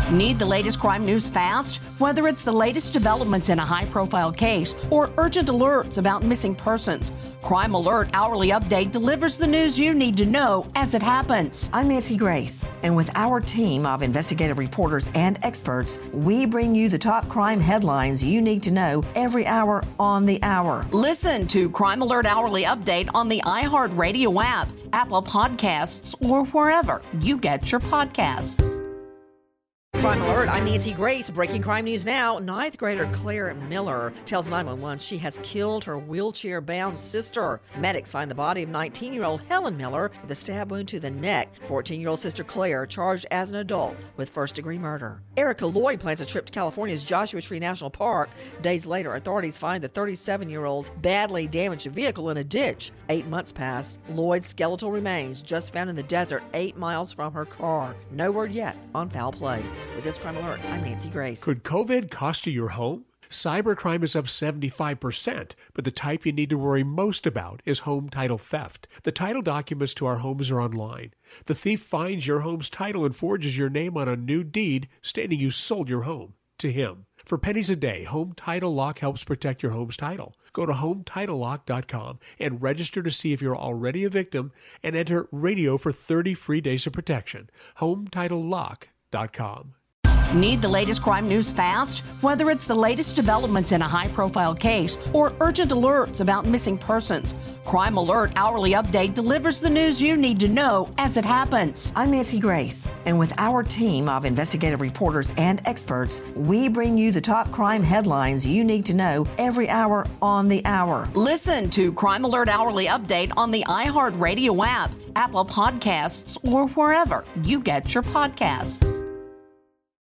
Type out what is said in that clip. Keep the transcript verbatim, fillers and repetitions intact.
Need the latest crime news fast? Whether it's the latest developments in a high-profile case or urgent alerts about missing persons, Crime Alert Hourly Update delivers the news you need to know as it happens. I'm Nancy Grace, and with our team of investigative reporters and experts, we bring you the top crime headlines you need to know every hour on the hour. Listen to Crime Alert Hourly Update on the iHeartRadio app, Apple Podcasts, or wherever you get your podcasts. Crime Alert, I'm Nancy Grace. Breaking crime news now. Ninth grader Claire Miller tells nine one one she has killed her wheelchair-bound sister. Medics find the body of nineteen-year-old Helen Miller with a stab wound to the neck. fourteen-year-old sister Claire charged as an adult with first-degree murder. Erica Lloyd plans a trip to California's Joshua Tree National Park. Days later, authorities find the thirty-seven-year-old's badly damaged vehicle in a ditch. Eight months passed. Lloyd's skeletal remains just found in the desert eight miles from her car. No word yet on foul play. With this Crime Alert, I'm Nancy Grace. Could COVID cost you your home? Cybercrime is up seventy-five percent, but the type you need to worry most about is home title theft. The title documents to our homes are online. The thief finds your home's title and forges your name on a new deed stating you sold your home to him. For pennies a day, Home Title Lock helps protect your home's title. Go to home title lock dot com and register to see if you're already a victim and enter radio for thirty free days of protection. home title lock dot com. Need the latest crime news fast? Whether it's the latest developments in a high-profile case or urgent alerts about missing persons, Crime Alert Hourly Update delivers the news you need to know as it happens. I'm Nancy Grace, and with our team of investigative reporters and experts, we bring you the top crime headlines you need to know every hour on the hour. Listen to Crime Alert Hourly Update on the iHeartRadio app, Apple Podcasts, or wherever you get your podcasts.